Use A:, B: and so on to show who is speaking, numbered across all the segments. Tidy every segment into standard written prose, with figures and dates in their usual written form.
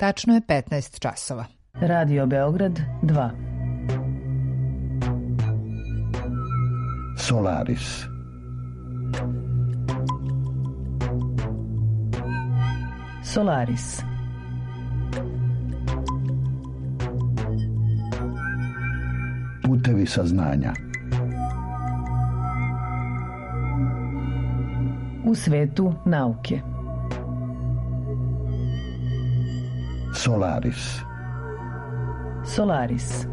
A: Tačno je 15 časova.
B: Radio Beograd 2.
C: Solaris.
B: Solaris.
C: Putevi saznanja.
B: U svetu nauke.
C: Solaris.
B: Solaris.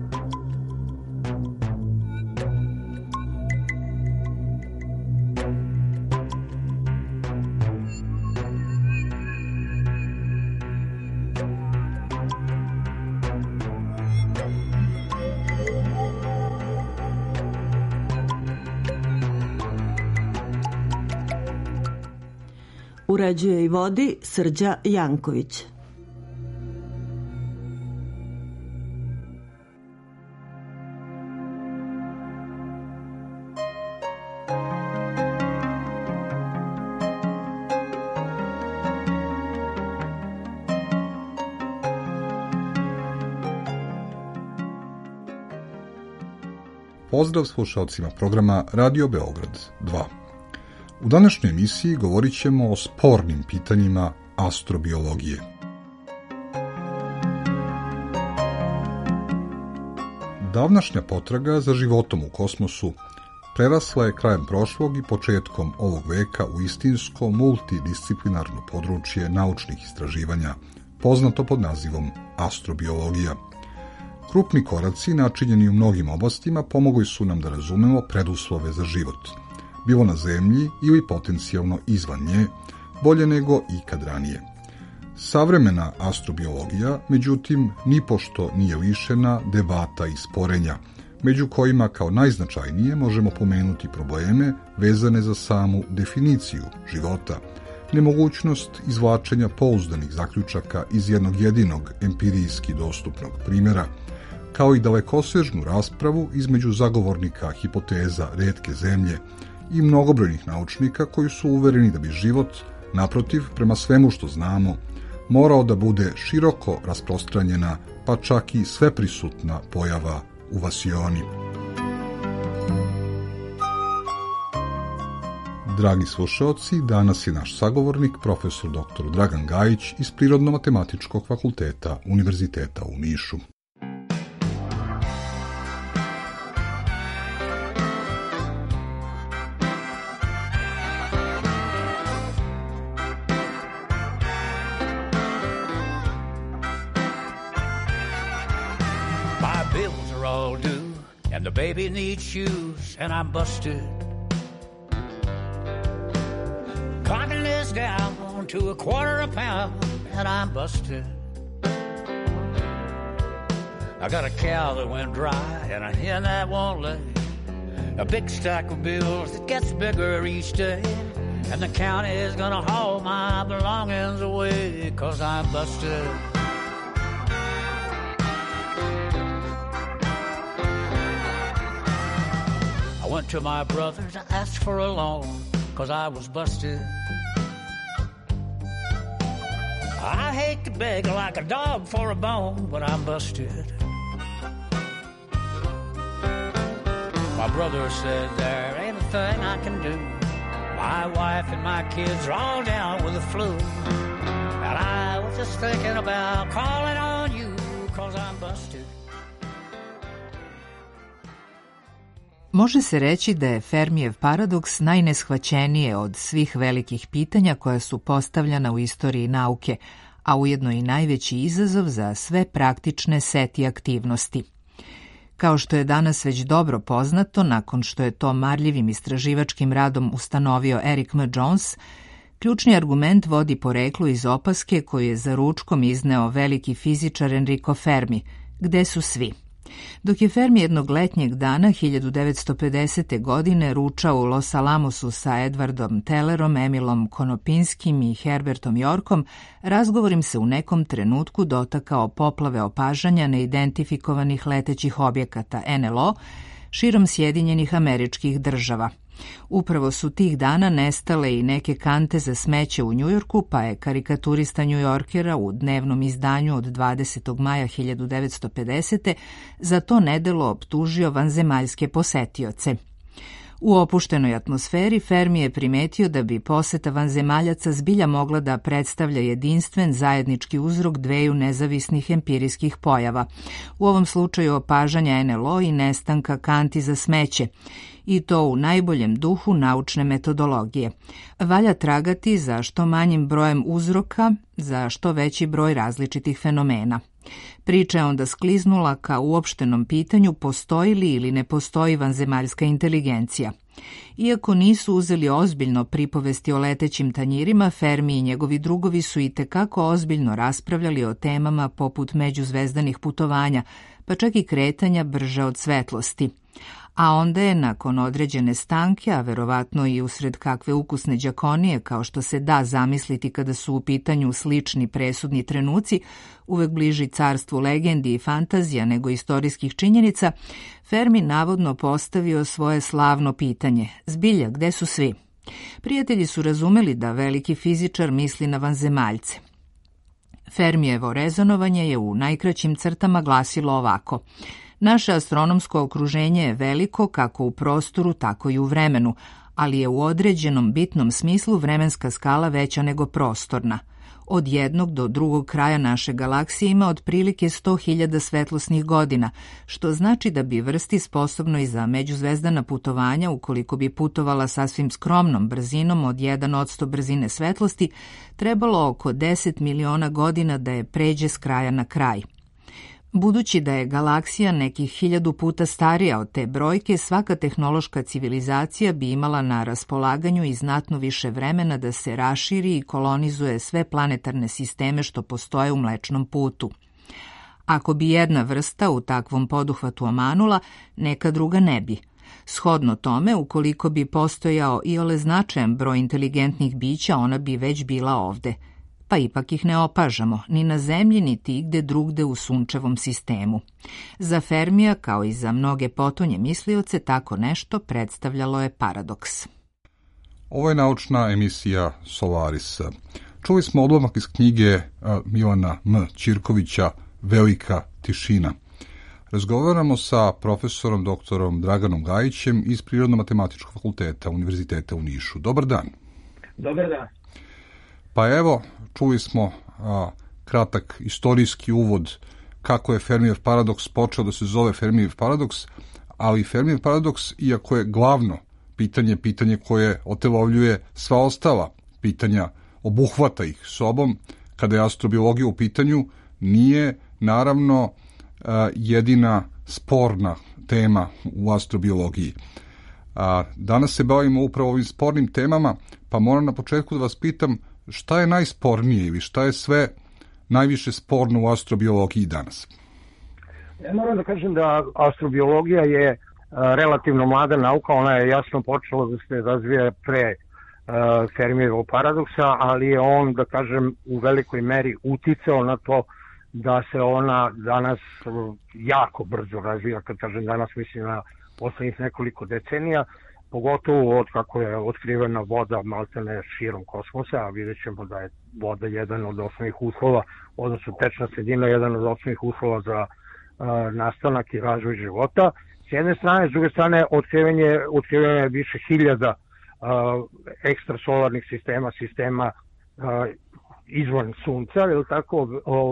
D: Uređuje i vodi Srđa Janković.
E: Pozdrav slušalcima programa Radio Beograd 2. U današnjoj emisiji govorit ćemo o spornim pitanjima astrobiologije. Davnašnja potraga za životom u kosmosu prerasla je krajem prošlog i početkom ovog veka u istinsko multidisciplinarno područje naučnih istraživanja, poznato pod nazivom astrobiologija. Krupni koraci, načinjeni u mnogim oblastima, pomogli su nam da razumemo preduslove za život, bilo na Zemlji ili potencijalno izvan nje, bolje nego ikad ranije. Savremena astrobiologija, međutim, nipošto nije lišena debata i sporenja, među kojima kao najznačajnije možemo pomenuti probleme vezane za samu definiciju života, nemogućnost izvlačenja pouzdanih zaključaka iz jednog jedinog empirijski dostupnog primjera, kao i dalekosežnu raspravu između zagovornika hipoteza retke zemlje i mnogobrojnih naučnika koji su uvereni da bi život, naprotiv, prema svemu što znamo, morao da bude široko rasprostranjena, pa čak i sveprisutna pojava u vasioni. Dragi slušaoci, danas je naš sagovornik profesor dr. Dragan Gajić iz Prirodno-matematičkog fakulteta Univerziteta u Nišu.
F: And the baby needs shoes, and I'm busted. Clocking this down to a quarter a pound, and I'm busted. I got a cow that went dry, and a hen that won't lay. A big stack of bills that gets bigger each day. And the county is gonna haul my belongings away, 'cause I'm busted. I went to my brother to ask for a loan, 'cause I was busted. I hate to beg like a dog for a bone, but I'm busted. My brother said there ain't a thing I can do. My wife and my kids are all down with the flu. And I was just thinking about calling on you, 'cause I'm busted.
A: Može se reći da je Fermijev paradoks najneshvaćenije od svih velikih pitanja koja su postavljena u istoriji nauke, a ujedno i najveći izazov za sve praktične seti aktivnosti. Kao što je danas već dobro poznato, nakon što je to marljivim istraživačkim radom ustanovio Eric M. Jones, ključni argument vodi poreklu iz opaske koju je za ručkom izneo veliki fizičar Enrico Fermi, gde su svi. Dok je Fermi jednog letnjeg dana 1950. godine ručao u Los Alamosu sa Edwardom Tellerom, Emilom Konopinskim i Herbertom Yorkom, razgovor im se u nekom trenutku dotakao poplave opažanja neidentifikovanih letećih objekata NLO širom Sjedinjenih Američkih Država. Upravo su tih dana nestale i neke kante za smeće u Njujorku, pa je karikaturista Njujorkera u dnevnom izdanju od 20. maja 1950. za to nedelo optužio vanzemaljske posetioce. U opuštenoj atmosferi Fermi je primetio da bi poseta vanzemaljaca zbilja mogla da predstavlja jedinstven zajednički uzrok dveju nezavisnih empirijskih pojava, u ovom slučaju opažanja NLO i nestanka kanti za smeće, i to u najboljem duhu naučne metodologije. Valja tragati za što manjim brojem uzroka, za što veći broj različitih fenomena. Priča je onda skliznula ka uopštenom pitanju postoji li ili ne postoji vanzemaljska inteligencija. Iako nisu uzeli ozbiljno pripovesti o letećim tanjirima, Fermi i njegovi drugovi su i tekako ozbiljno raspravljali o temama poput međuzvezdanih putovanja, pa čak i kretanja brže od svetlosti. A onda je, nakon određene stanke, a verovatno i usred kakve ukusne đakonije, kao što se da zamisliti kada su u pitanju slični presudni trenuci, uvek bliži carstvu legendi i fantazija nego istorijskih činjenica, Fermi navodno postavio svoje slavno pitanje: zbilja, gde su svi? Prijatelji su razumeli da veliki fizičar misli na vanzemaljce. Fermijevo rezonovanje je u najkraćim crtama glasilo ovako: naše astronomsko okruženje je veliko kako u prostoru, tako i u vremenu, ali je u određenom bitnom smislu vremenska skala veća nego prostorna. Od jednog do drugog kraja naše galaksije ima otprilike 100.000 svetlosnih godina, što znači da bi vrsti sposobnoj za međuzvezdana putovanja, ukoliko bi putovala sasvim skromnom brzinom od 1% brzine svetlosti, trebalo oko 10 miliona godina da je pređe s kraja na kraj. Budući da je galaksija nekih 1000 puta starija od te brojke, svaka tehnološka civilizacija bi imala na raspolaganju i znatno više vremena da se raširi i kolonizuje sve planetarne sisteme što postoje u Mlečnom putu. Ako bi jedna vrsta u takvom poduhvatu omanula, neka druga ne bi. Shodno tome, ukoliko bi postojao iole značajan broj inteligentnih bića, ona bi već bila ovde. Pa ipak ih ne opažamo, ni na Zemlji, niti igde drugde u sunčevom sistemu. Za Fermija, kao i za mnoge potonje mislioce, tako nešto predstavljalo je paradoks.
E: Ovo je naučna emisija Solaris. Čuli smo odlomak iz knjige Milana M. Ćirkovića Velika tišina. Razgovaramo sa profesorom doktorom Draganom Gajićem iz Prirodno-matematičkog fakulteta Univerziteta u Nišu. Dobar dan.
C: Dobar dan.
E: Pa evo, čuli smo kratak istorijski uvod kako je Fermijev paradoks počeo da se zove Fermijev paradoks, ali Fermijev paradoks, iako je glavno pitanje koje otelovljuje sva ostala pitanja, obuhvata ih sobom, kada je astrobiologija u pitanju, nije naravno jedina sporna tema u astrobiologiji. Danas se bavimo upravo ovim spornim temama, pa moram na početku da vas pitam šta je najspornije ili šta je sve najviše sporno u astrobiologiji danas?
C: Ja moram da kažem da astrobiologija je relativno mlada nauka, ona je jasno počela da se razvija pre Fermijevog paradoksa, ali je on, da kažem, u velikoj meri uticao na to da se ona danas jako brzo razvija. Kad kažem danas, mislim na poslednjih nekoliko decenija, pogotovo od kako je otkrivena voda maltene širom kosmosa, a vidjet ćemo da je voda jedan od osnovnih uslova, odnosno tečna sredina jedan od osnovnih uslova za nastanak i razvoj života. S jedne strane, s druge strane, otkrivanje više hiljada ekstrasolarnih sistema izvan Sunca, je li tako,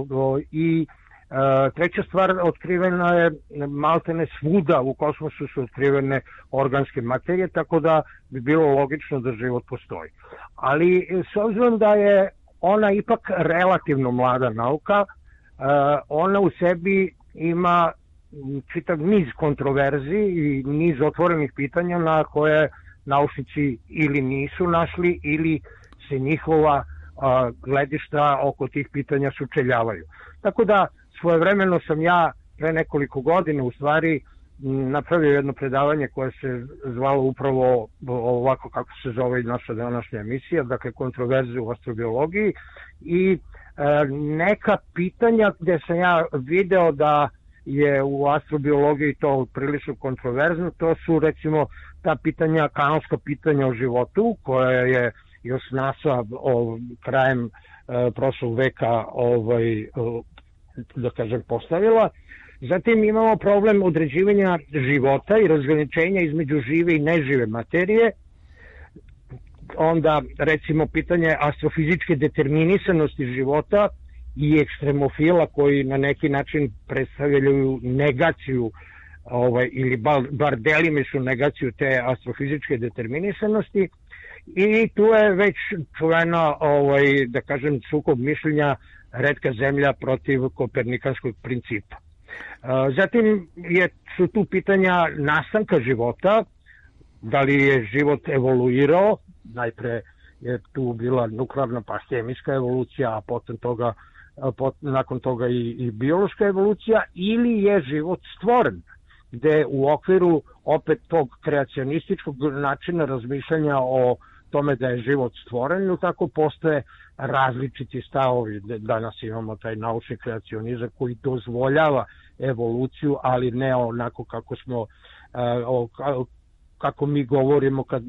C: i treća stvar, otkrivena je maltene svuda u kosmosu su otkrivene organske materije, tako da bi bilo logično da život postoji. Ali s obzirom da je ona ipak relativno mlada nauka, ona u sebi ima čitav niz kontroverzi i niz otvorenih pitanja na koje naučnici ili nisu našli ili se njihova gledišta oko tih pitanja sučeljavaju. Tako da svojevremeno sam ja pre nekoliko godina u stvari napravio jedno predavanje koje se zvalo upravo ovako kako se zove i naša današnja emisija, dakle kontroverze u astrobiologiji, i neka pitanja gde sam ja video da je u astrobiologiji to prilično kontroverzno, to su recimo ta pitanja, kanonska pitanja o životu, koje je još NASA krajem prošlog veka da kažem postavila. Zatim imamo problem određivanja života i razgraničenja između žive i nežive materije. Onda recimo pitanje astrofizičke determinisanosti života i ekstremofila koji na neki način predstavljaju negaciju ili bar delimičnu negaciju te astrofizičke determinisanosti. I tu je već čuvena, da kažem, sukob mišljenja retka zemlja protiv kopernikanskog principa. Zatim su tu pitanja nastanka života, da li je život evoluirao, najpre je tu bila nuklearna pa hemijska evolucija, a nakon toga i biološka evolucija, ili je život stvoren, gde u okviru opet tog kreacionističkog načina razmišljanja o tome da je život stvoren, i tako postoje različiti stavovi. Danas imamo taj naučni kreacionizam koji dozvoljava evoluciju, ali ne onako kako mi govorimo kad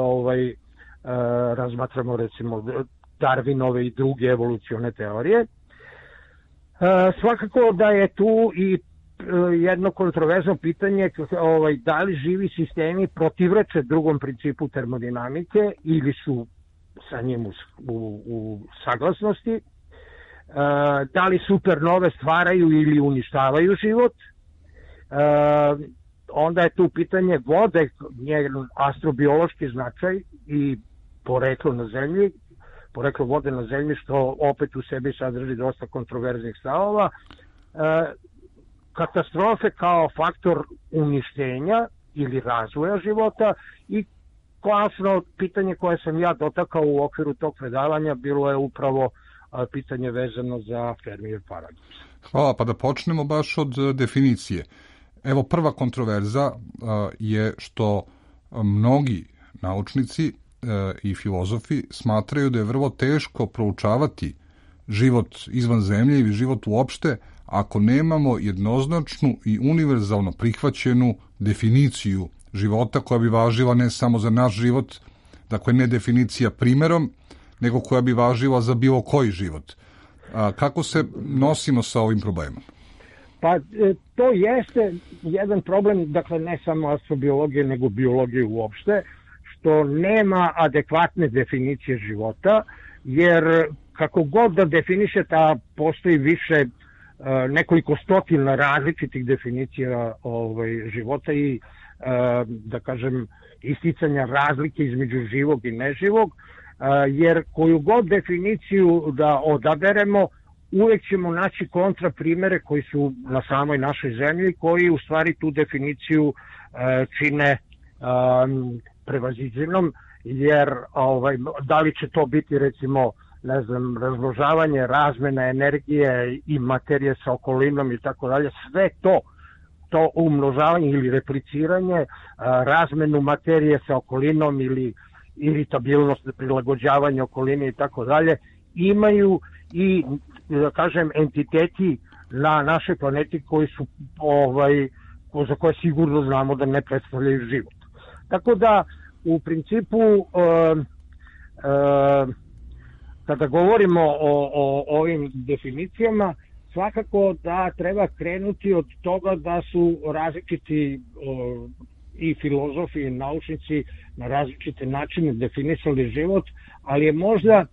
C: razmatramo recimo Darwinove i druge evolucione teorije. Svakako da je tu i jedno kontroverzno pitanje da li živi sistemi protivreče drugom principu termodinamike ili su sa njim u saglasnosti, da li supernove stvaraju ili uništavaju život. Onda je tu pitanje vode, njen astrobiološki značaj i poreklo na zemlji, poreklo vode na zemlji, što opet u sebi sadrži dosta kontroverznih stavova. Katastrofe kao faktor uništenja ili razvoja života i konačno pitanje koje sam ja dotakao u okviru tog predavanja bilo je upravo pitanje vezano za Fermijev paradoks.
E: Hvala, pa da počnemo baš od definicije. Evo, prva kontroverza je što mnogi naučnici i filozofi smatraju da je vrlo teško proučavati život izvan zemlje ili život uopšte ako nemamo jednoznačnu i univerzalno prihvaćenu definiciju života koja bi važila ne samo za naš život, dakle ne definicija primerom, nego koja bi važila za bilo koji život. Kako se nosimo sa ovim problemom?
C: Pa to jeste jedan problem, dakle ne samo astrobiologije, nego biologije uopšte, što nema adekvatne definicije života, jer kako god da definišete, a postoji više nekoliko stotina različitih definicija života i da kažem isticanja razlike između živog i neživog, jer koju god definiciju da odaberemo, uvek ćemo naći kontraprimere koji su na samoj našoj zemlji, koji u stvari tu definiciju čine prevaziđenom, jer da li će to biti recimo razmnožavanje, razmena energije i materije sa okolinom i tako dalje, sve to umnožavanje ili repliciranje, razmenu materije sa okolinom ili iritabilnost, prilagođavanje okoline i tako dalje, imaju i, da kažem, entiteti na našoj planeti koji su, za koje sigurno znamo da ne predstavljaju život. Tako da, u principu, kada govorimo o ovim definicijama, svakako da treba krenuti od toga da su različiti i filozofi i naučnici na različite načine definisali život, ali je možda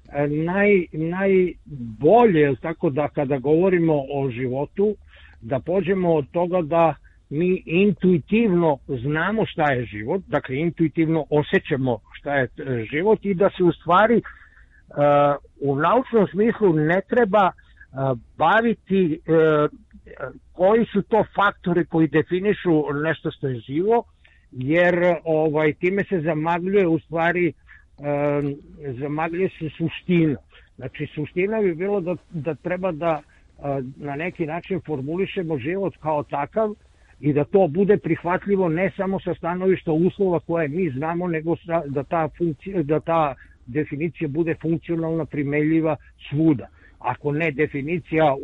C: najbolje, tako da kada govorimo o životu, da pođemo od toga da mi intuitivno znamo šta je život, dakle intuitivno osjećamo šta je život i da se u stvari u naučnom smislu ne treba baviti koji su to faktori koji definišu nešto što je živo, jer time se zamagljuje u stvari zamagljuje se suština. Znači suština bi bilo da treba da na neki način formulišemo život kao takav i da to bude prihvatljivo ne samo sa stanovišta uslova koje mi znamo, nego da ta definicija bude funkcionalna, primenljiva svuda. ako ne definicija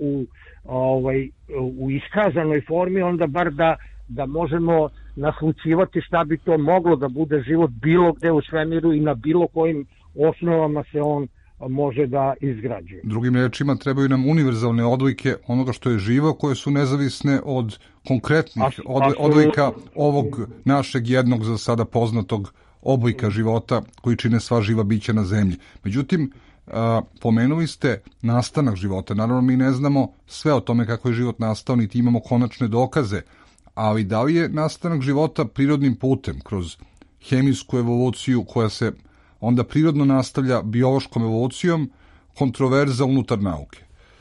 C: u iskazanoj formi, onda bar da možemo naslučivati šta bi to moglo da bude život bilo gde u svemiru i na bilo kojim osnovama se on može da izgrađuje.
E: Drugim rečima, trebaju nam univerzalne odlike onoga što je živo, koje su nezavisne od konkretnih odlika ovog našeg jednog za sada poznatog oblika života koji čine sva živa bića na zemlji. Međutim, pomenuli ste nastanak života. Naravno, mi ne znamo sve o tome kako je život nastao, niti imamo konačne dokaze, ali da li je nastanak života prirodnim putem, kroz hemijsku evoluciju koja se onda prirodno nastavlja biološkom evolucijom, kontroverza unutar nauke?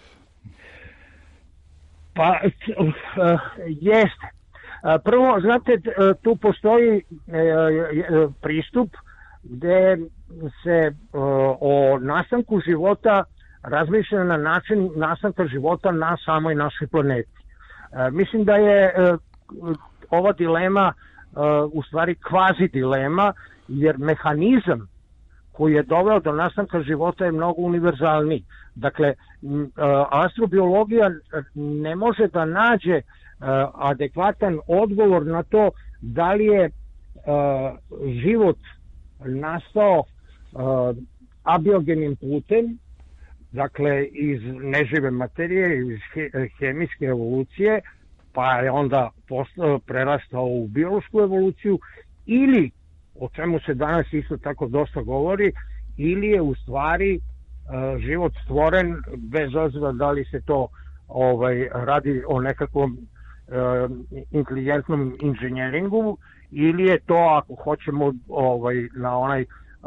C: Pa, jeste. Prvo, znate, tu postoji pristup gde se o nastanku života razmišlja na način nastanka života na samoj našoj planeti. Mislim da je ova dilema u stvari kvazi dilema, jer mehanizam koji je doveo do nastanka života je mnogo univerzalniji. Dakle, astrobiologija ne može da nađe adekvatan odgovor na to da li je život nastao abiogenim putem, dakle iz nežive materije, iz hemijske evolucije, pa je onda prerastao u biološku evoluciju, ili, o čemu se danas isto tako dosta govori, ili je u stvari život stvoren, bez obzira da li se to radi o nekakvom inteligentnom inženjeringu, ili je to, ako hoćemo na onaj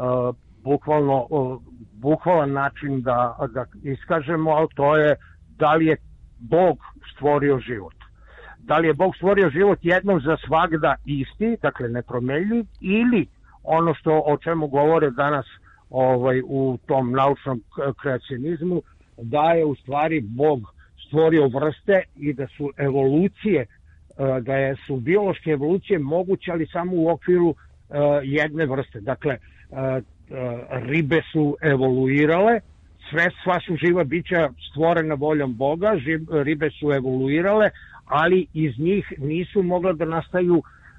C: bukvalan način da iskažemo, ali to je da li je Bog stvorio život. Da li je Bog stvorio život jednom za svagda isti, dakle nepromenljiv, ili ono o čemu govore danas u tom naučnom kreacionizmu, da je u stvari Bog stvorio vrste i da su evolucije, da su biološke evolucije moguće, ali samo u okviru jedne vrste. Dakle, ribe su evoluirale, sva su živa bića stvorena voljom Boga, ribe su evoluirale, ali iz njih nisu mogle da nastaju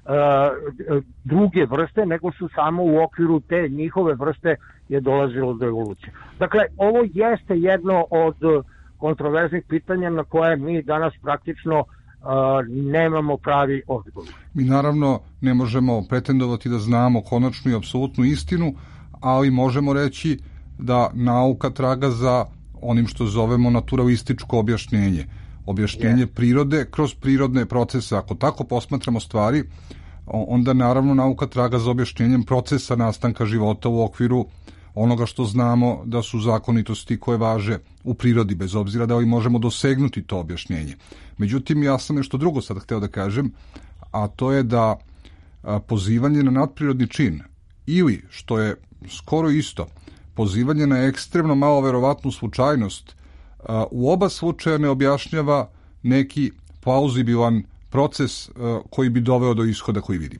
C: druge vrste, nego su samo u okviru te njihove vrste je dolazilo do evolucije. Dakle, ovo jeste jedno od kontroverznih pitanja na koje mi danas praktično nemamo pravi odgovor.
E: Mi naravno ne možemo pretendovati da znamo konačnu i apsolutnu istinu, ali možemo reći da nauka traga za onim što zovemo naturalističko objašnjenje. Objašnjenje prirode kroz prirodne procese. Ako tako posmatramo stvari, onda naravno nauka traga za objašnjenjem procesa nastanka života u okviru onoga što znamo da su zakonitosti koje važe u prirodi, bez obzira da li možemo dosegnuti to objašnjenje. Međutim, ja sam nešto drugo sad hteo da kažem, a to je da pozivanje na nadprirodni čin ili, što je skoro isto, pozivanje na ekstremno malo verovatnu slučajnost u oba slučaja ne objašnjava neki plauzibilan proces koji bi doveo do ishoda koji vidimo.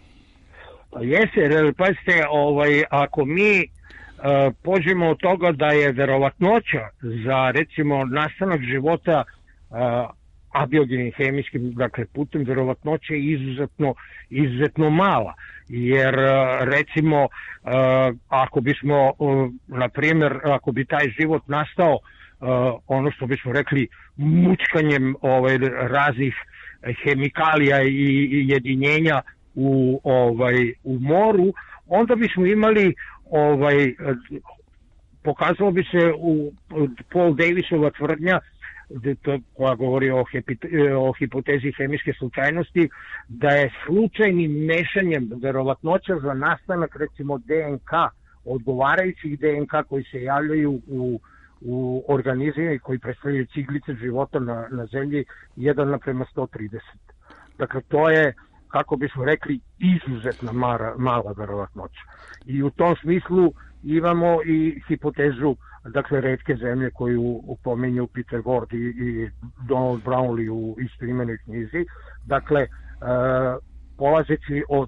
C: Jeste, pazite, ako mi pođemo od toga da je verovatnoća za, recimo, nastanak života abiogenim hemijskim, dakle, putem, verovatnoća je izuzetno mala, jer, recimo, ako bismo, na primjer, ako bi taj život nastao, ono što bismo rekli, mučkanjem raznih hemikalija i jedinjenja u moru, onda bismo imali pokazalo bi se u Paul Davisova tvrdnja koja govori o hipotezi hemijske slučajnosti, da je slučajnim mešanjem verovatnoća za nastanak, recimo, DNK, odgovarajućih DNK koji se javljaju u organizmima koji predstavljaju ciglice života na zemlji 1:130. Dakle, to je, kako bismo rekli, izuzetno mala verovatnoća. I u tom smislu imamo i hipotezu, dakle, retke zemlje koju pominju Peter Ward i Donald Brownlee u istoimenoj knjizi. Dakle, polazeći od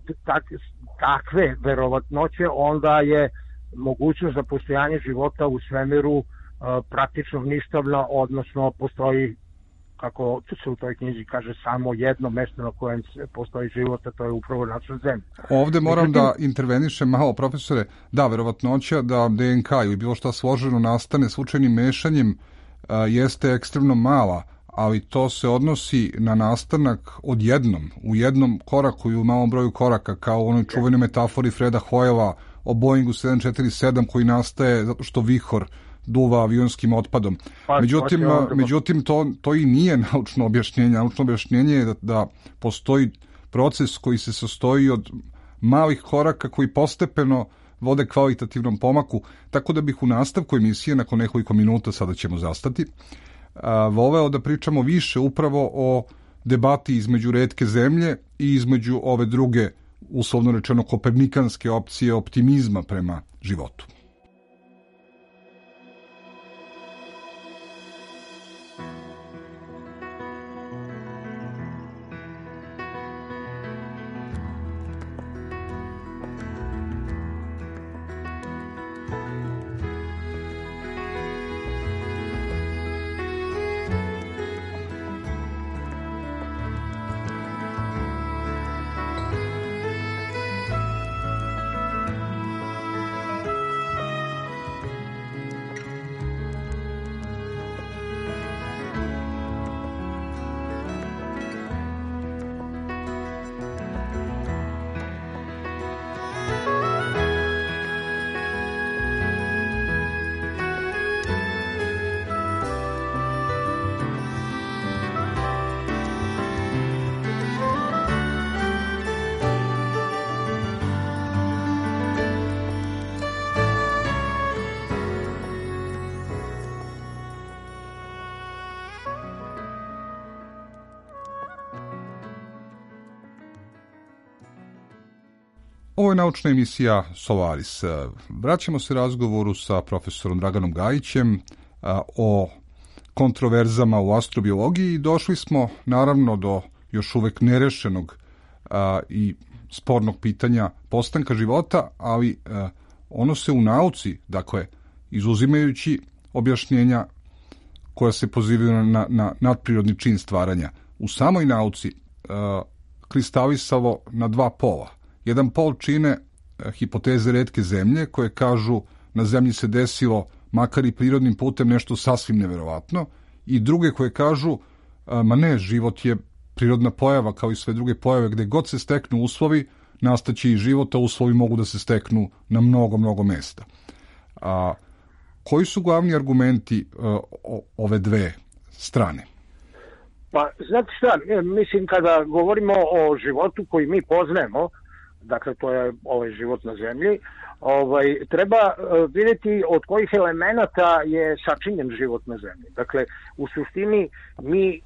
C: takve verovatnoće, onda je mogućnost za postojanje života u svemiru praktično ništavna, odnosno postoji, kako se u toj knjizi kaže, samo jedno mesto na kojem postoji život, a to je upravo naša zemlja.
E: Ovde moram da intervenišem malo, profesore. Da, verovatnoća da DNK ili bilo šta složeno nastane slučajnim mešanjem jeste ekstremno mala, ali to se odnosi na nastanak odjednom, u jednom koraku i u malom broju koraka, kao u onoj čuvenoj metafori Freda Hoyla o Boeingu 747 koji nastaje zato što vihor duva avionskim otpadom. Međutim, to i nije naučno objašnjenje. Naučno objašnjenje je da postoji proces koji se sastoji od malih koraka koji postepeno vode kvalitativnom pomaku, tako da bih u nastavku emisije, nakon nekoliko minuta, sada ćemo zastati, voleo da pričamo više upravo o debati između retke zemlje i između ove druge, uslovno rečeno, kopernikanske opcije optimizma prema životu. Ovo je naučna emisija Solaris. Vraćamo se razgovoru sa profesorom Draganom Gajićem o kontroverzama u astrobiologiji i došli smo naravno do još uvek nerešenog i spornog pitanja postanka života, ali ono se u nauci, dakle, izuzimajući objašnjenja koja se pozivaju na nadprirodni čin stvaranja, u samoj nauci kristalisalo na dva pola. Jedan pol čine hipoteze retke zemlje koje kažu na zemlji se desilo, makar i prirodnim putem, nešto sasvim neverovatno, i druge koje kažu ma ne, život je prirodna pojava kao i sve druge pojave, gde god se steknu uslovi, nastaće i život, a uslovi mogu da se steknu na mnogo mesta. Koji su glavni argumenti ove dve strane?
C: Pa, znate šta, mislim, kada govorimo o životu koji mi poznajemo, dakle, to je ovaj život na zemlji, treba vidjeti od kojih elemenata je sačinjen život na zemlji. Dakle, u suštini mi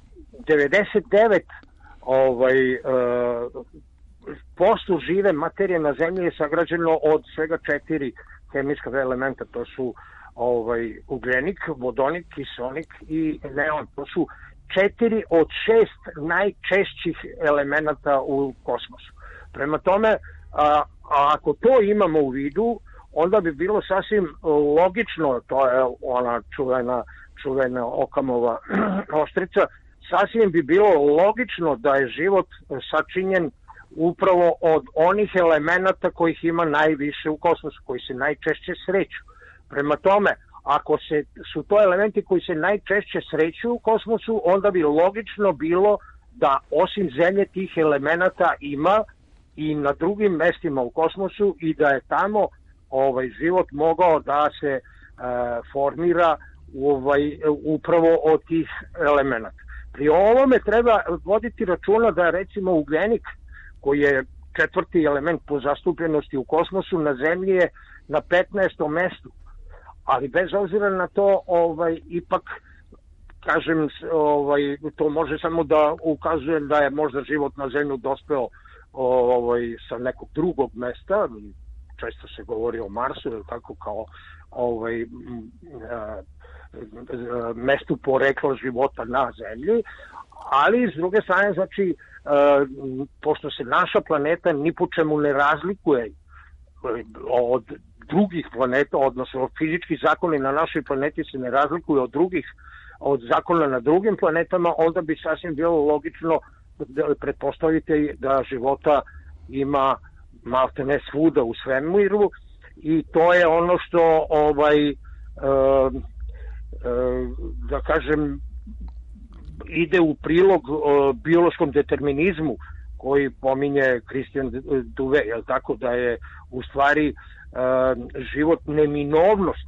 C: 99% žive materije na zemlji je sagrađeno od svega 4 hemijska elementa. To su ugljenik, vodonik, kiseonik i neon. To su 4 od 6 najčešćih elemenata u kosmosu. Prema tome, ako to imamo u vidu, onda bi bilo sasvim logično, to je ona čuvena Okamova oštrica, sasvim bi bilo logično da je život sačinjen upravo od onih elemenata kojih ima najviše u kosmosu, koji se najčešće sreću. Prema tome, ako su to elementi koji se najčešće sreću u kosmosu, onda bi logično bilo da osim Zemlje tih elemenata ima i na drugim mestima u kosmosu i da je tamo život mogao da se formira upravo od tih elemenata. Pri ovome treba voditi računa da recimo ugljenik, koji je 4. element po zastupljenosti u kosmosu, na Zemlji je na 15. mestu. Ali bez obzira na to, ipak, kažem, to može samo da ukazuje da je možda život na Zemlju dospeo sa nekog drugog mesta. Često se govori o Marsu, ili tako, kao mestu porekla života na Zemlji, ali s druge strane, znači, pošto se naša planeta ni po čemu ne razlikuje od drugih planeta, odnosno fizički zakoni na našoj planeti se ne razlikuju od zakona na drugim planetama, onda bi sasvim bilo logično da pretpostavite da života ima maltene svuda u svemiru, i to je ono što da kažem ide u prilog biološkom determinizmu koji pominje Christian Duve, je tako, da je u stvari život neminovnost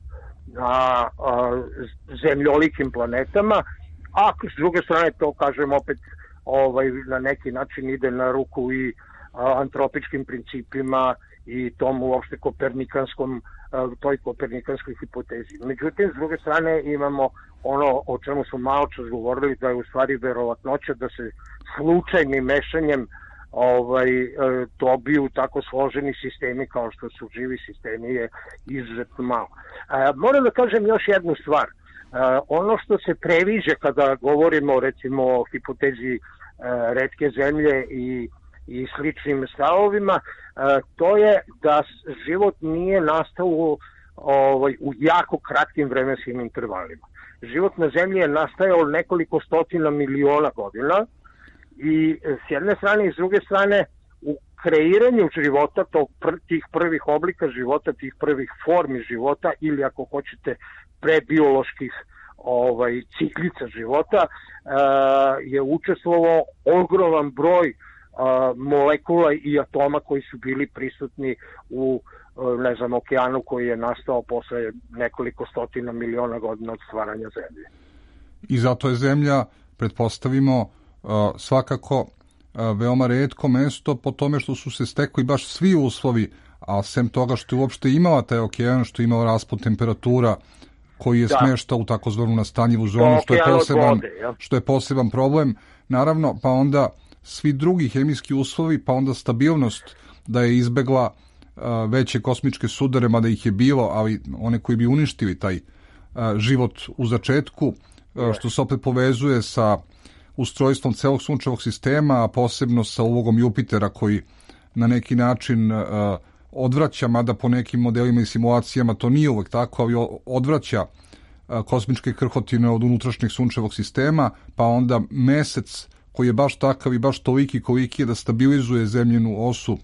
C: na zemljolikim planetama, a s druge strane to, kažem opet, na neki način ide na ruku i antropičkim principima i tom uopšte toj kopernikanskoj hipotezi. Međutim, s druge strane imamo ono o čemu smo malo čas govorili, da je u stvari verovatnoća da se slučajnim mešanjem dobiju tako složeni sistemi kao što su živi sistemi je izuzetno malo. Moram da kažem još jednu stvar. Ono što se previđa kada govorimo recimo o hipotezi retke zemlje i sličnim stavovima, to je da život nije nastao u jako kratkim vremenskim intervalima. Život na zemlji je nastajao nekoliko stotina miliona godina i s jedne strane i s druge strane u kreiranju života, tih prvih oblika života, tih prvih formi života, ili ako hoćete prebioloških ciklica života, je učestvovao ogroman broj molekula i atoma koji su bili prisutni u okeanu koji je nastao posle nekoliko stotina miliona godina od stvaranja zemlje.
E: I zato je zemlja, pretpostavimo, svakako veoma retko mesto po tome što su se stekli baš svi uslovi, a sem toga što je uopšte imala taj okean, što je imao raspon temperatura koji je smeštao u takozvanu nastanjivu zonu, što je poseban problem, naravno, pa onda svi drugi hemijski uslovi, pa onda stabilnost da je izbegla veće kosmičke sudare, mada ih je bilo, ali one koji bi uništili taj život u začetku, što se opet povezuje sa ustrojstvom celog sunčevog sistema, a posebno sa ulogom Jupitera koji na neki način odvraća, mada po nekim modelima i simulacijama to nije uvek tako, ali odvraća kosmičke krhotine od unutrašnjeg sunčevog sistema, pa onda mesec koji je baš takav i baš koliki je da stabilizuje zemljinu osu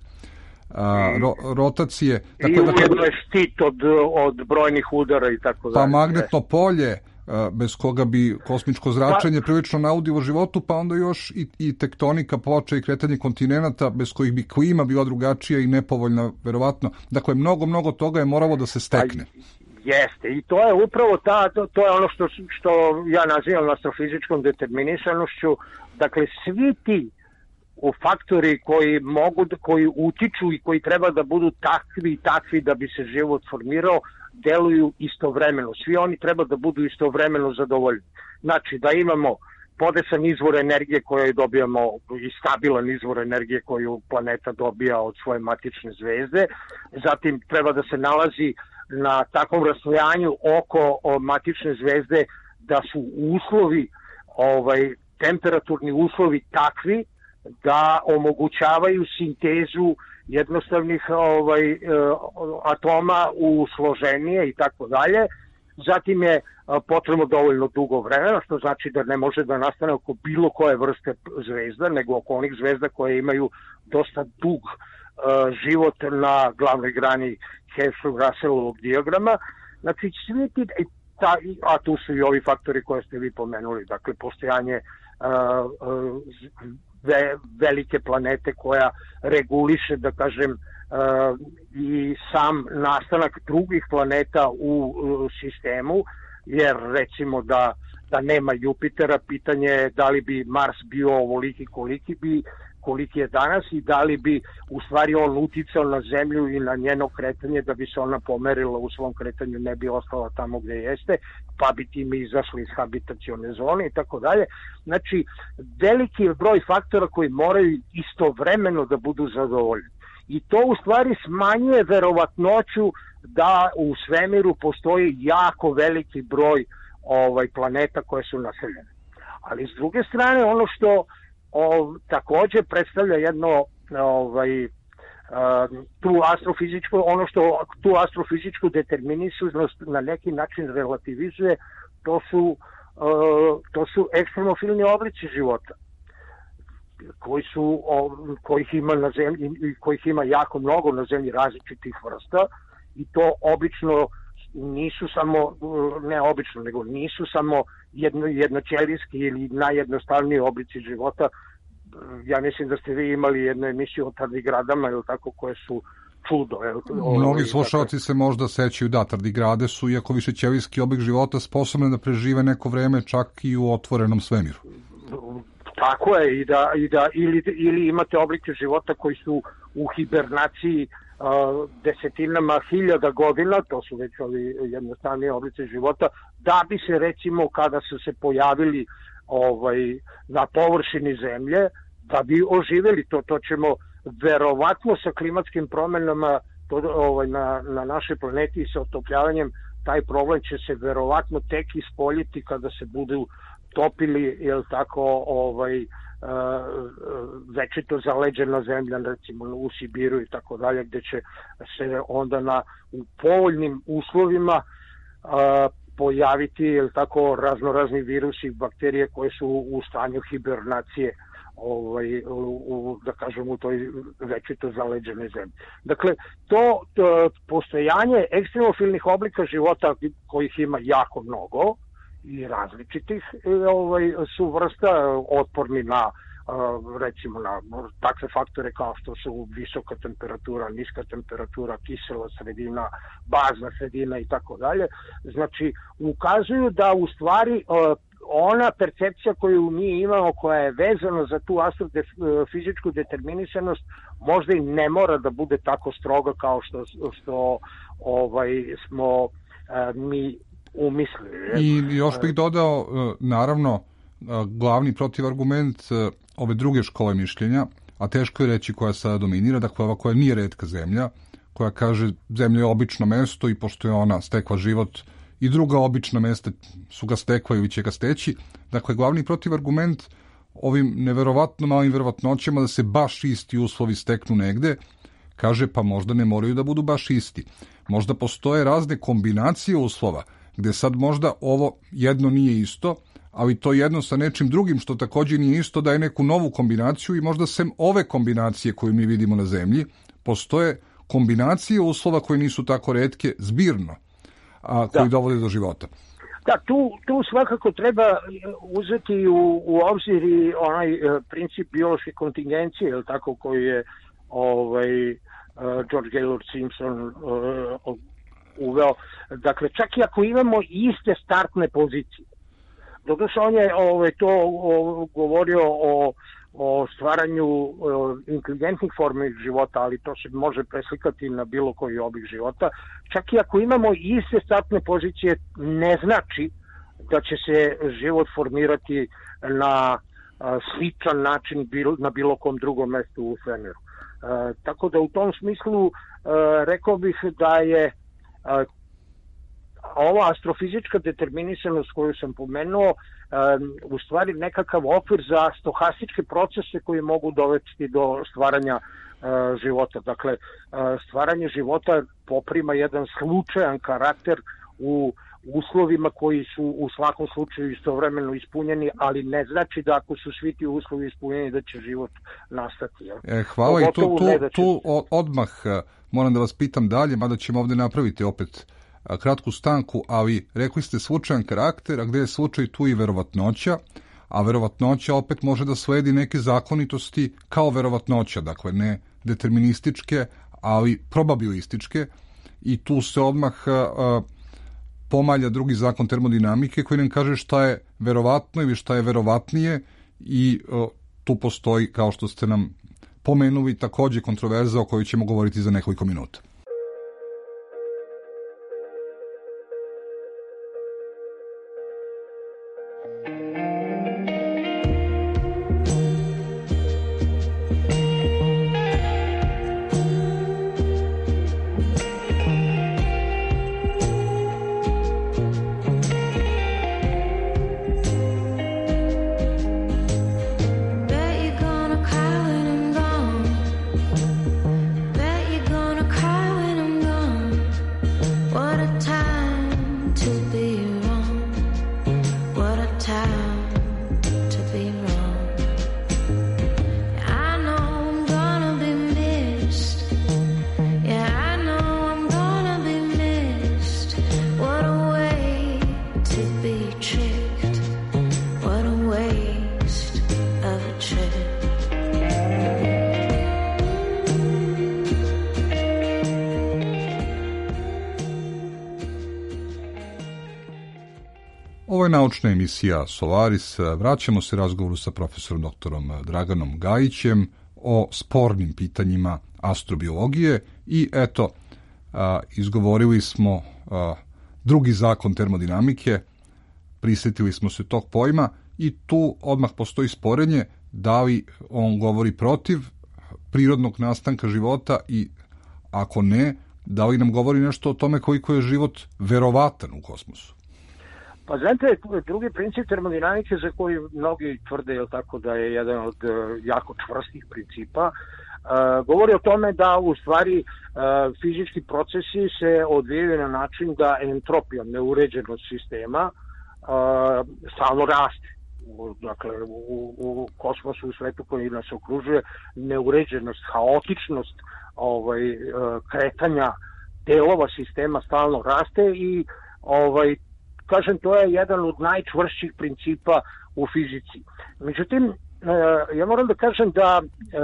E: rotacije.
C: I ujedno je štit od brojnih udara i tako dalje.
E: Pa magnetno polje, bez koga bi kosmičko zračenje prilično naudilo životu, pa onda još i tektonika ploča i kretanje kontinenata, bez kojih bi klima bila drugačija i nepovoljna, verovatno. Dakle, mnogo toga je moralo da se stekne.
C: Jeste, i to je upravo to je ono što ja nazivam astrofizičkom determinisanošću. Dakle, svi ti faktori koji utiču i koji treba da budu takvi da bi se život formirao, deluju istovremeno. Svi oni treba da budu istovremeno zadovoljni. Znači, da imamo podesan izvor energije koju dobijamo i stabilan izvor energije koju planeta dobija od svoje matične zvezde. Zatim treba da se nalazi na takvom rastojanju oko matične zvezde da su uslovi, temperaturni uslovi takvi da omogućavaju sintezu jednostavnih atoma u složenije i tako dalje. Zatim je potrebno dovoljno dugo vremena, što znači da ne može da nastane oko bilo koje vrste zvezda, nego oko onih zvezda koje imaju dosta dug život na glavnoj grani Hertzsprung-Russellovog dijagrama. Znači, svi ti, a tu su i ovi faktori koje ste vi pomenuli, dakle, postojanje velike planete koja reguliše, da kažem, i sam nastanak drugih planeta u sistemu, jer recimo da nema Jupitera, pitanje je da li bi Mars bio ovoliki koliki je danas i da li bi u stvari on uticao na Zemlju i na njeno kretanje da bi se ona pomerila u svom kretanju, ne bi ostala tamo gde jeste, pa bi time izašli iz habitacione zone i tako dalje. Znači, veliki je broj faktora koji moraju istovremeno da budu zadovoljni. I to u stvari smanjuje verovatnoću da u svemiru postoji jako veliki broj planeta koje su naseljene. Ali s druge strane, ono što takođe predstavlja jedno tu astrofizičku determinisanost na neki način relativizuje, to su ekstremofilni oblici života kojih ima na zemlji i kojih ima jako mnogo na zemlji različitih vrsta, i to obično nisu samo jednoćelijski ili najjednostavniji oblici života. Ja mislim da ste vi imali jednu emisiju o tardigradama, ili tako, koje su čudo.
E: Mnogi slušalci se možda sećaju, da, tardigrade su, iako višećelijski oblik života, sposobne da prežive neko vreme čak i u otvorenom svemiru.
C: Tako je, ili imate oblike života koji su u hibernaciji desetinama hiljada godina, to su već ovi jednostavniji oblici života, da bi se, recimo, kada su se pojavili na površini zemlje, da bi oživeli. To ćemo verovatno sa klimatskim promenama na našoj planeti i sa otopljavanjem, taj problem će se verovatno tek ispoljiti kada se budu topili, jel tako, večito zaleđena zemlja, recimo u Sibiru i tako dalje, gde će se onda u povoljnim uslovima pojaviti, jel tako, raznorazni virusi i bakterije koje su u stanju hibernacije, da kažem, u toj večito zaleđenoj zemlji. Dakle, to postojanje ekstremofilnih oblika života, kojih ima jako mnogo i različitih, su vrsta otporni na, recimo, na takve faktore kao što su visoka temperatura, niska temperatura, kisela sredina, bazna sredina i tako dalje. Znači, ukazuju da u stvari ona percepcija koju mi imamo, koja je vezana za tu astrofizičku determinisanost, možda i ne mora da bude tako stroga kao što smo mi umislili.
E: I još bih dodao, naravno, glavni protivargument ove druge škole mišljenja, a teško je reći koja sada dominira, dakle ova koja nije retka zemlja, koja kaže zemlja je obično mesto i pošto je ona stekla život, i druga obična mesta su ga stekla ili će ga steći. Dakle, glavni protivargument ovim neverovatno malim verovatnoćama da se baš isti uslovi steknu negde, kaže, pa možda ne moraju da budu baš isti. Možda postoje razne kombinacije uslova, gde sad možda ovo jedno nije isto, ali to jedno sa nečim drugim što takođe nije isto daje neku novu kombinaciju, i možda sem ove kombinacije koju mi vidimo na zemlji, postoje kombinacije uslova koje nisu tako retke zbirno, koji dovode do života.
C: Da, tu svakako treba uzeti u obzir i onaj princip biološke kontingencije, ili tako, koji je George Gaylord Simpson uveo. Dakle, čak i ako imamo iste startne pozicije, doduše on je to govorio o stvaranju inteligentnih formi života, ali to se može preslikati na bilo koji oblik života. Čak i ako imamo iste startne pozicije, ne znači da će se život formirati na sličan način na bilo kom drugom mestu u svemiru. Tako da u tom smislu rekao bih da je ova astrofizička determinisanost koju sam pomenuo u stvari nekakav okvir za stohastičke procese koji mogu dovesti do stvaranja života. Dakle, stvaranje života poprima jedan slučajan karakter u uslovima koji su u svakom slučaju istovremeno ispunjeni, ali ne znači da ako su svi ti uslovi ispunjeni da će život nastati.
E: Hvala, i tu odmah moram da vas pitam dalje, mada ćemo ovde napraviti opet kratku stanku, ali rekli ste slučajan karakter, a gde je slučaj tu i verovatnoća, a verovatnoća opet može da sledi neke zakonitosti kao verovatnoća, dakle ne determinističke, ali probabilističke, i tu se odmah pomalja drugi zakon termodinamike koji nam kaže šta je verovatno ili šta je verovatnije, i tu postoji, kao što ste nam pomenuli, takođe kontroverza o kojoj ćemo govoriti za nekoliko minuta.
G: Bet you're gonna cry when I'm gone. be wrong. I know I'm gonna be missed. Yeah, I know I'm gonna be missed. What a way to be tricked. What a waste of a trip.
E: Ovo je naučna emisija Solaris. Vraćamo se razgovoru sa profesorom doktorom Draganom Gajićem o spornim pitanjima astrobiologije i eto, izgovorili smo drugi zakon termodinamike, prisjetili smo se tog pojma i tu odmah postoji sporenje da li on govori protiv prirodnog nastanka života i ako ne, da li nam govori nešto o tome koliko je život verovatan u kosmosu.
C: Pa znate, drugi princip termodinamike za koji mnogi tvrde tako, da je jedan od jako čvrstih principa, govori o tome da u stvari fizički procesi se odvijaju na način da entropija neuređenog sistema stalno raste. Dakle, u kosmosu, u svetu koji nas okružuje, neuređenost, haotičnost kretanja delova sistema stalno raste i kažem, to je jedan od najčvršćih principa u fizici. Međutim, ja moram da kažem da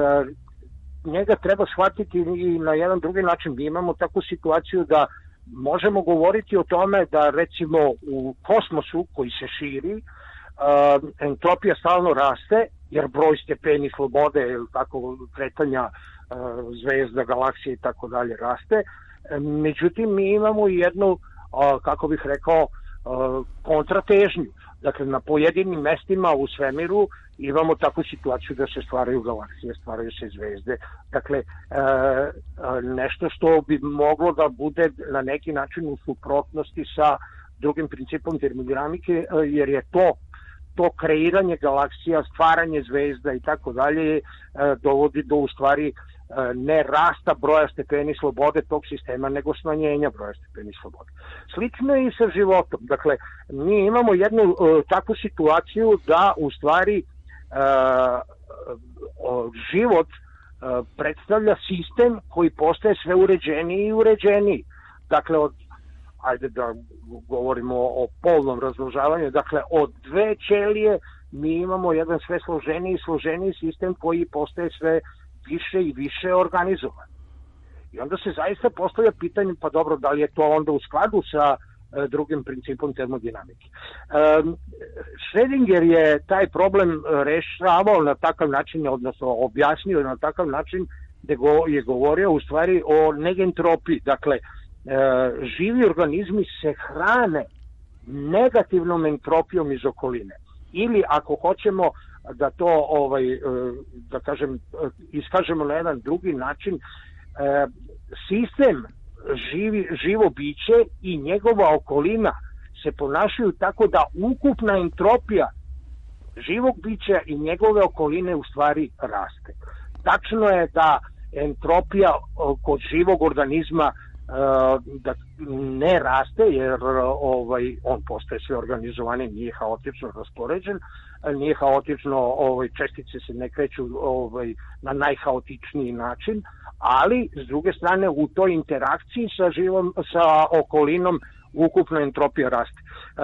C: njega treba shvatiti i na jedan drugi način. Mi imamo takvu situaciju da možemo govoriti o tome da recimo u kosmosu koji se širi, entropija stalno raste, jer broj stepeni slobode, tako, kretanja zvezda, galaksije i tako dalje raste. Međutim, mi imamo i jednu, kako bih rekao, kontratežnju. Dakle, na pojedinim mestima u svemiru imamo takvu situaciju da se stvaraju galaksije, stvaraju se zvezde. Dakle, nešto što bi moglo da bude na neki način u suprotnosti sa drugim principom termodinamike, jer je to kreiranje galaksija, stvaranje zvezda i tako dalje dovodi do u stvari ne rasta broja stepeni slobode tog sistema, nego smanjenja broja stepeni slobode. Slično je i sa životom. Dakle, mi imamo jednu takvu situaciju da u stvari život predstavlja sistem koji postaje sve uređeniji i uređeniji. Dakle, ajde da govorimo o polnom razložavanju, dakle, od dve ćelije mi imamo jedan sve složeniji sistem koji postaje sve više i više organizovan. I onda se zaista postavlja pitanje, pa dobro, da li je to onda u skladu sa drugim principom termodinamike. Schrödinger je taj problem rešavao na takav način, odnosno objasnio na takav način da je govorio u stvari o negentropiji. Dakle, živi organizmi se hrane negativnom entropijom iz okoline. Ili ako hoćemo da to da kažem iskažemo na jedan drugi način, sistem živo biće i njegova okolina se ponašaju tako da ukupna entropija živog bića i njegove okoline u stvari raste. Tačno je da entropija kod živog organizma da ne raste, jer on postaje sve organizovani, nije haotično raspoređen, nije haotično, čestice se ne kreću na najhaotičniji način, ali s druge strane u toj interakciji sa okolinom ukupna entropija raste.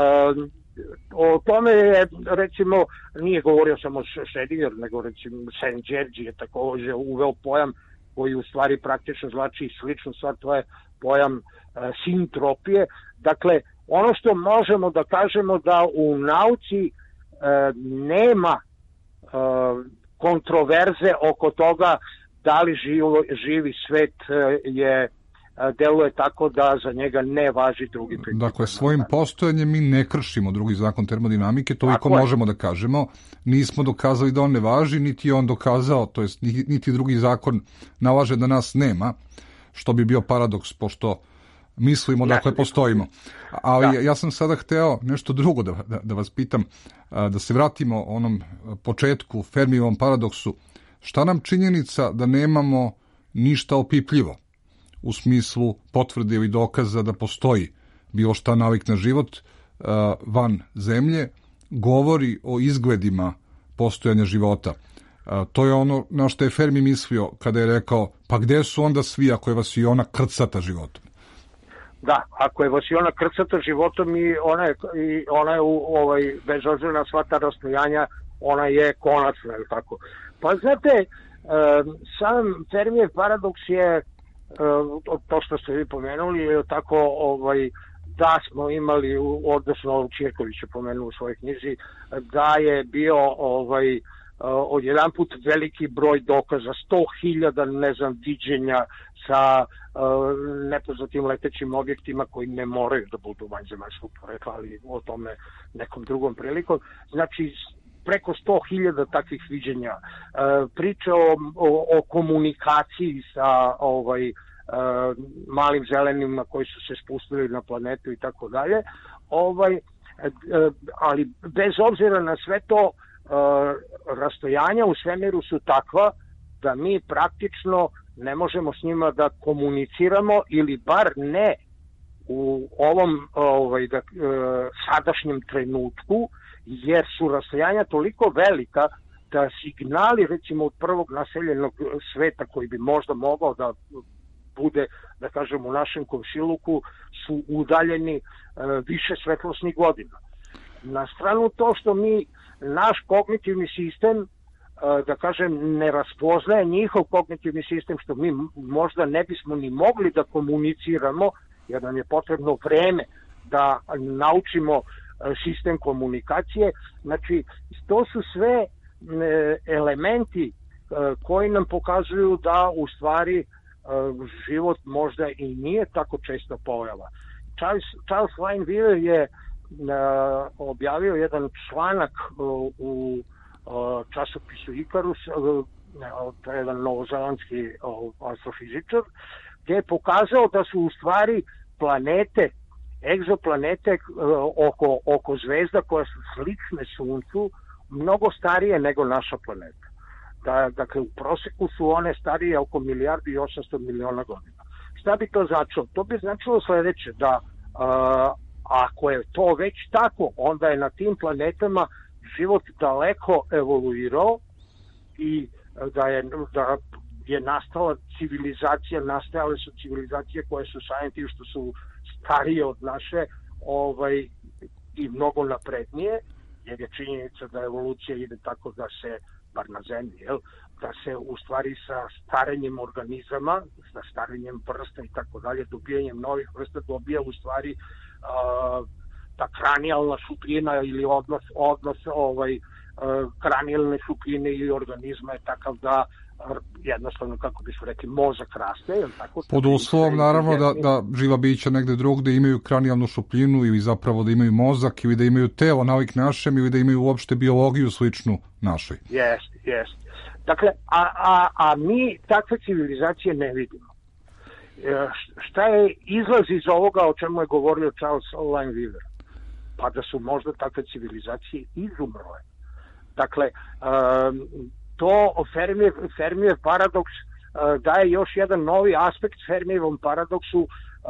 C: O tome je, recimo, nije govorio samo Schrödinger, nego recimo Saint-Gergi je takođe uveo pojam koji u stvari praktično znači sličnu stvar, to je pojam sintropije. Dakle, ono što možemo da kažemo da u nauci nema kontroverze oko toga da li živi svet deluje tako da za njega ne važi drugi princip.
E: Dakle, svojim postojanjem mi ne kršimo drugi zakon termodinamike, toliko možemo da kažemo. Nismo dokazali da on ne važi, niti je on dokazao, to jest niti drugi zakon nalaže da nas nema, što bi bio paradoks, pošto mislimo dakle postojimo. Ali ja sam sada hteo nešto drugo da vas pitam, da se vratimo onom početku, Fermijevom paradoksu. Šta nam činjenica da nemamo ništa opipljivo u smislu potvrde ili dokaza da postoji bilo šta nalik na život van zemlje, govori o izgledima postojanja života. To je ono na što je Fermi mislio kada je rekao, pa gde su onda svi ako je vasiona krcata životom?
C: Da, ako je vasiona krcata životom i ona je bez obzira na sva ta rastojanja, ona je konačna, ili tako. Pa znate, sam Fermijev paradoks je, to što ste vi pomenuli, je tako da smo imali, odnosno Čirković je pomenuo u svojoj knjizi, da je bio odjedanput veliki broj dokaza, 100.000 viđenja sa nepoznatim letećim objektima koji ne moraju da budu vanzemaljskog porekla, ali o tome nekom drugom prilikom. Znači, preko 100.000 takvih viđenja. Priča o komunikaciji sa malim zelenima koji su se spustili na planetu i tako dalje. Ali bez obzira na sve to, rastojanja u svemiru su takva da mi praktično ne možemo s njima da komuniciramo, ili bar ne u ovom sadašnjem trenutku, jer su rastojanja toliko velika da signali, recimo, od prvog naseljenog sveta koji bi možda mogao da bude, da kažem, u našem komšiluku, su udaljeni više svetlosnih godina. Na stranu to što naš kognitivni sistem, da kažem, ne raspoznaje njihov kognitivni sistem, što mi možda ne bismo ni mogli da komuniciramo, jer nam je potrebno vreme da naučimo sistem komunikacije. Znači, to su sve elementi koji nam pokazuju da u stvari život možda i nije tako često pojava. Charles Lineweaver je objavio jedan članak u časopisu Icarus, to je jedan novozelandski astrofizičar, gdje je pokazao da su u stvari planete, egzoplanete oko zvezda koje su slične Suncu, mnogo starije nego naša planeta. Dakle, u proseku su one starije oko 1.800.000.000 godina. Šta bi to značilo? To bi značilo sledeće, da ako je to već tako, onda je na tim planetama život daleko evoluirao i da je nastala civilizacija, nastajale su civilizacije koje su samim tim što su starije od naše i mnogo naprednije, jer je činjenica da evolucija ide tako da se, bar na zemlji, da se u stvari sa starenjem organizama, sa starenjem vrsta i tako dalje, dobijanjem novih vrsta dobija u stvari ta kranijalna šupljina ili odnos kranijalne šupljine i organizma je takav da jednostavno, kako bismo rekli, mozak raste. Tako,
E: pod uslovom, naravno, da živa bića negde drugde imaju kranijalnu šupljinu ili zapravo da imaju mozak ili da imaju telo nalik našem ili da imaju uopšte biologiju sličnu našoj.
C: Jeste. Dakle, a mi takve civilizacije ne vidimo. Šta je izlaz iz ovoga o čemu je govorio Charles Lineweaver? Pa da su možda takve civilizacije izumrle. Dakle, to Fermijev paradoks daje još jedan novi aspekt Fermijevom paradoksu,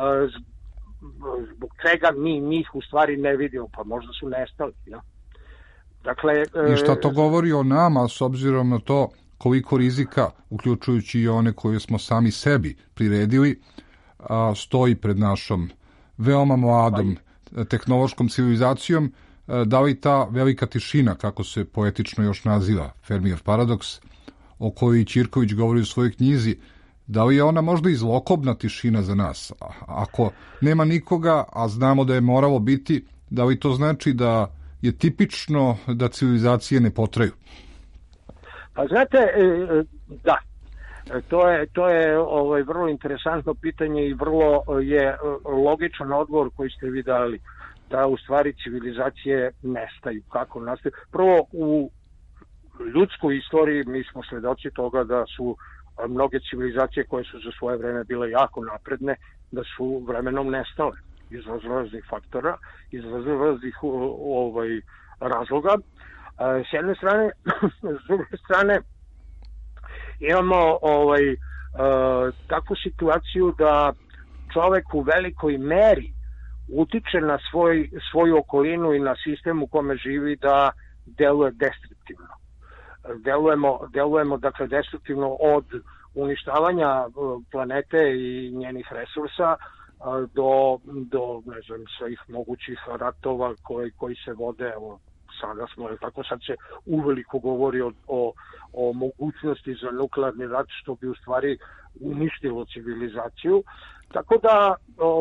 C: zbog čega mi njih u stvari ne vidimo, pa možda su nestali. Ja? Dakle,
E: i šta to govori o nama s obzirom na to koliko rizika, uključujući i one koje smo sami sebi priredili, stoji pred našom veoma mladom tehnološkom civilizacijom, da li ta velika tišina, kako se poetično još naziva Fermijev paradoks, o kojoj Ćirković govori u svojoj knjizi, da li je ona možda i zlokobna tišina za nas? Ako nema nikoga, a znamo da je moralo biti, da li to znači da je tipično da civilizacije ne potraju?
C: Pa znate, da, to je vrlo interesantno pitanje i vrlo je logičan odgovor koji ste vi dali, da u stvari civilizacije nestaju. Kako nastaju? Prvo, u ljudskoj istoriji mi smo svedoci toga da su mnoge civilizacije koje su za svoje vreme bile jako napredne, da su vremenom nestale iz raznih faktora, iz raznih razloga. S jedne strane, s druge strane, imamo takvu situaciju da čovek u velikoj meri utiče na svoju okolinu i na sistem u kome živi da deluje destruktivno. delujemo dakle destruktivno od uništavanja planete i njenih resursa do ne znam, svih mogućih ratova koji se vode. Evo, sad se uveliko govori o mogućnosti za nuklearni rat, što bi u stvari uništilo civilizaciju. Tako da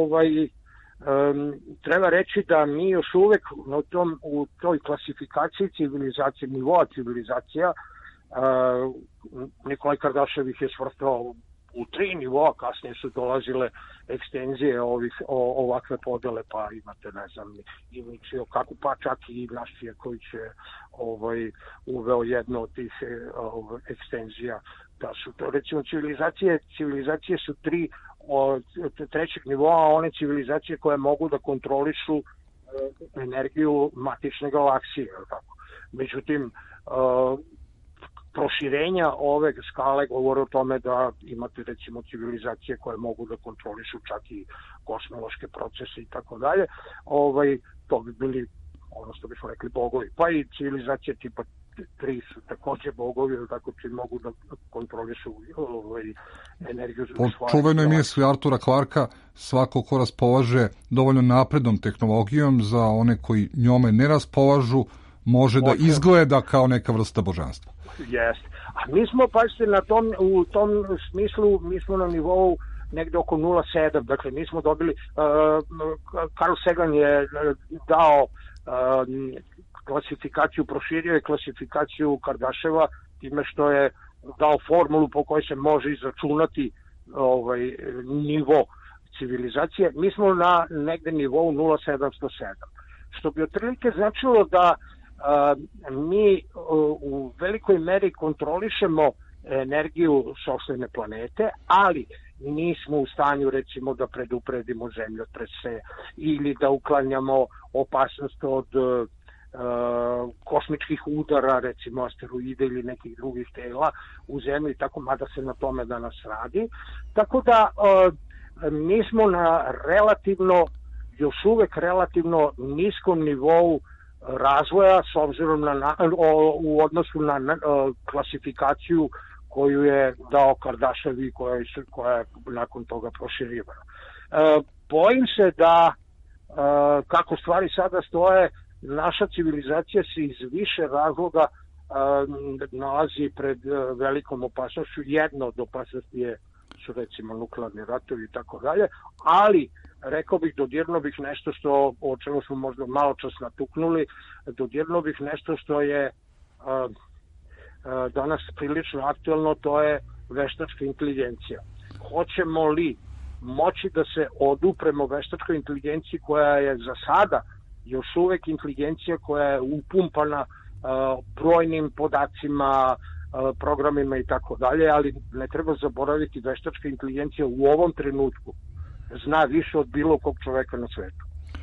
C: treba reći da mi još uvek u toj klasifikaciji civilizacije, nivoa civilizacija, Nikolaj Kardašev ih je svrstao u 3 nivoa, kasnije su dolazile ekstenzije ovakve podele, pa imate, ne znam, i Mičio Kaku, pa čak i naš Cvjetković je uveo jednu od tih ekstenzija. Da su to, recimo, civilizacije su 3 od 3. nivoa, one civilizacije koje mogu da kontrolišu energiju matične galaksije. Tako. Međutim, proširenja ove skale govore o tome da imate, recimo, civilizacije koje mogu da kontrolišu čak i kosmološke procese i tako dalje. To bi bili, ono što bismo rekli, bogovi. Pa i civilizacije tipa 3 su takođe bogovi, tako će mogu da kontrolišu energiju.
E: Po čuvenoj misli Artura Clarka, svako ko raspolaže dovoljno naprednom tehnologijom, za one koji njome ne raspolažu, može da izgleda kao neka vrsta božanstva.
C: Jeste. A mi smo, pazite, u tom smislu, mi smo na nivou negde oko 0,7. Dakle, mi smo dobili, Carl Sagan je dao klasifikaciju, proširio je klasifikaciju Kardaševa time što je dao formulu po kojoj se može izračunati nivo civilizacije. Mi smo na negde nivou 0,707. Što bi otprilike značilo da mi u velikoj meri kontrolišemo energiju sopstvene planete, ali nismo u stanju, recimo, da predupredimo zemljotrese ili da uklanjamo opasnost od kosmičkih udara, recimo asteroide ili nekih drugih tela u zemlji, tako, mada se na tome danas radi. Tako da mi smo na još uvek relativno niskom nivou razvoja s obzirom u odnosu na klasifikaciju koju je dao Kardašev i koja je nakon toga proširivana. Bojim se da kako stvari sada stoje, naša civilizacija se iz više razloga nalazi pred velikom opasnošću. Jedna od opasnosti su recimo nuklearni ratovi i tako dalje, ali rekao bih, dodirnuo bih nešto o čemu smo možda malo čas natuknuli, dodirnuo bih nešto što je danas prilično aktuelno, to je veštačka inteligencija. Hoćemo li moći da se odupremo veštačkoj inteligenciji koja je za sada još uvek inteligencija koja je upumpana brojnim podacima, programima i tako dalje, ali ne treba zaboraviti, veštačka inteligencija u ovom trenutku zna više od bilo kog čoveka na svetu.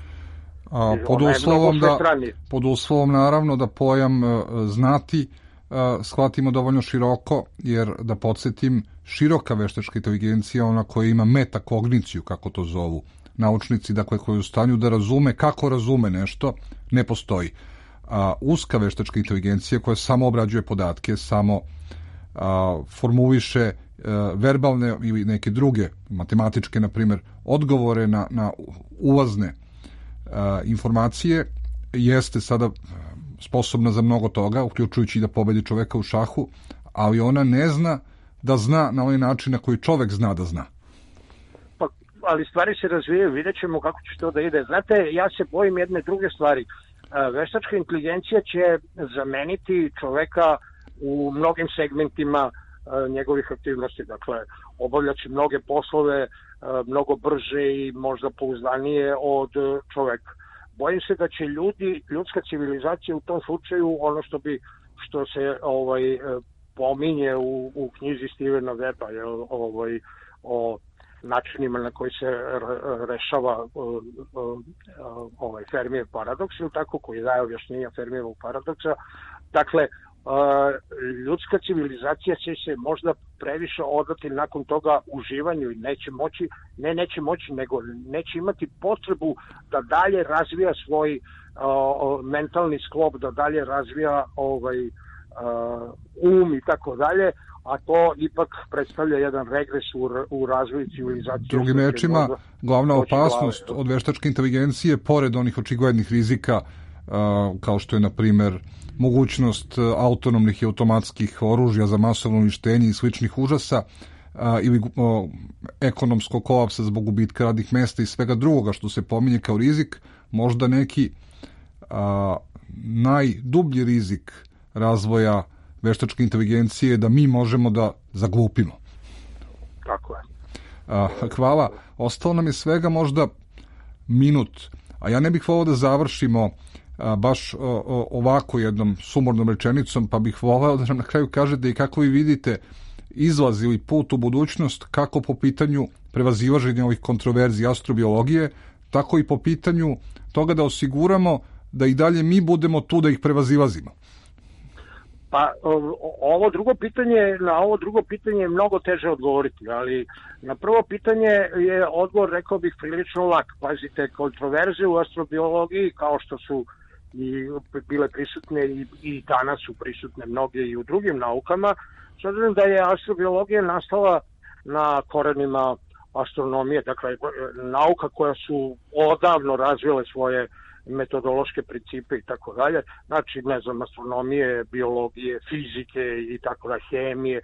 E: Pod uslovom naravno da pojam znati shvatimo dovoljno široko, jer da podsjetim, široka veštačka inteligencija, ona koja ima metakogniciju, kako to zovu naučnici, dakle koja je u stanju da razume kako razume nešto, ne postoji. Uska veštačka inteligencija koja samo obrađuje podatke, samo formuliše verbalne ili neke druge matematičke, na primjer, odgovore na ulazne informacije, jeste sada sposobna za mnogo toga, uključujući da pobedi čoveka u šahu, ali ona ne zna da zna na onaj način na koji čovek zna da zna.
C: Pa, ali stvari se razvijaju, vidjet ćemo kako će to da ide. Znate, ja se bojim jedne druge stvari. Veštačka inteligencija će zameniti čoveka u mnogim segmentima njegovih aktivnosti. Dakle, obavljaće mnoge poslove mnogo brže i možda pouzdanije od čoveka. Bojim se da će ljudska civilizacija u tom slučaju, ono što se pominje u knjizi Stevena Weba, o načinima na koji se rešava Fermijev paradoks, ili tako, koji daje objašnjenja Fermijevog paradoksa. Dakle, ljudska civilizacija će se možda previše odati nakon toga uživanju i neće moći, nego neće imati potrebu da dalje razvija svoj mentalni sklop, da dalje razvija i tako dalje, a to ipak predstavlja jedan regres u razvoju civilizacije.
E: Drugim rečima, glavna opasnost od veštačke inteligencije, pored onih očiglednih rizika, kao što je, na primjer, mogućnost autonomnih i automatskih oružja za masovno uništenje i sličnih užasa, ili ekonomskog kolapsa zbog gubitka radnih mesta i svega drugoga što se pominje kao rizik, možda neki najdublji rizik razvoja veštačke inteligencije da mi možemo da zaglupimo.
C: Tako je.
E: Hvala. Ostalo nam je svega možda minut, a ja ne bih volao da završimo baš ovako jednom sumornom rečenicom, pa bih volao da nam na kraju kažete i kako vi vidite izlaz ili put u budućnost, kako po pitanju prevazilaženja ovih kontroverzi astrobiologije, tako i po pitanju toga da osiguramo da i dalje mi budemo tu da ih prevazilazimo.
C: Pa na ovo drugo pitanje je mnogo teže odgovoriti, ali na prvo pitanje je odgovor, rekao bih, prilično lak. Pazite, kontroverze u astrobiologiji, kao što su i bile prisutne i danas su prisutne mnoge i u drugim naukama, s obzirom da je astrobiologija nastala na korenima astronomije, dakle nauka koja su odavno razvile svoje metodološke principe i tako dalje, znači, ne znam, astronomije, biologije, fizike i tako dalje, hemije.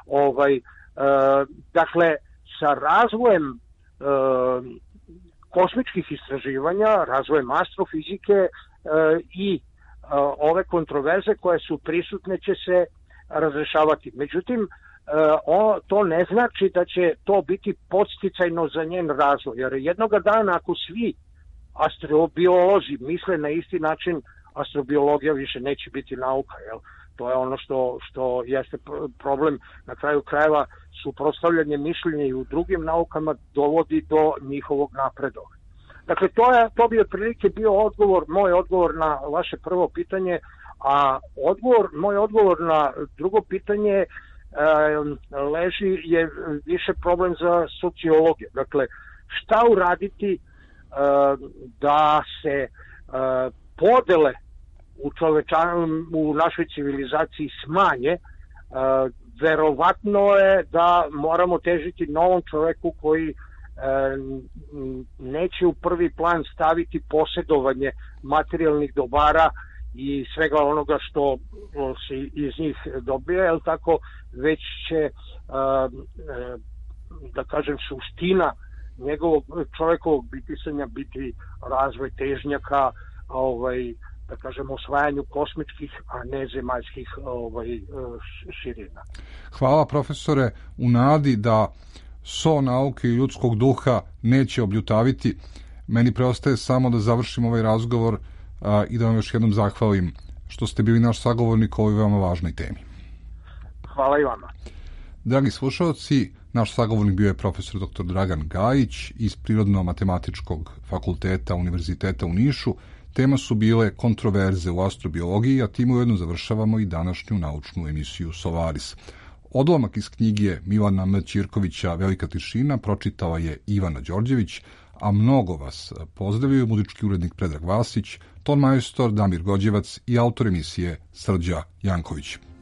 C: Dakle, sa razvojem kosmičkih istraživanja, razvojem astrofizike i ove kontroverze koje su prisutne će se razrešavati. Međutim, to ne znači da će to biti podsticajno za njen razvoj, jer jednoga dana ako svi astrobiolozi misle na isti način, astrobiologija više neće biti nauka, jel? To je ono što jeste problem. Na kraju krajeva suprotstavljanje mišljenja i u drugim naukama dovodi do njihovog napredovanja. Dakle, to bi otprilike bio moj odgovor na vaše prvo pitanje, a moj odgovor na drugo pitanje je više problem za sociologiju. Dakle, šta uraditi da se podele u našoj civilizaciji smanje? Verovatno je da moramo težiti novom čoveku koji neće u prvi plan staviti posjedovanje materijalnih dobara i svega onoga što se iz njih dobija, jel tako, već će, da kažem, suština njegovog čovekovog bitisanja biti razvoj težnjaka, da kažem, osvajanju kosmičkih, a ne zemaljskih širina.
E: Hvala, profesore, u nadi da so nauke i ljudskog duha neće obljutaviti. Meni preostaje samo da završim ovaj razgovor i da vam još jednom zahvalim što ste bili naš sagovornik o ovoj veoma važnoj temi.
C: Hvala i vama.
E: Dragi slušalci, naš sagovornik bio je profesor dr. Dragan Gajić iz Prirodno-matematičkog fakulteta Univerziteta u Nišu. Tema su bile kontroverze u astrobiologiji, a time ujedno završavamo i današnju naučnu emisiju Solaris. Odlomak iz knjige Milana M. Ćirkovića Velika tišina pročitala je Ivana Đorđević, a mnogo vas pozdravljaju muzički urednik Predrag Vasić, ton majstor Damir Gođevac i autor emisije Srđa Janković.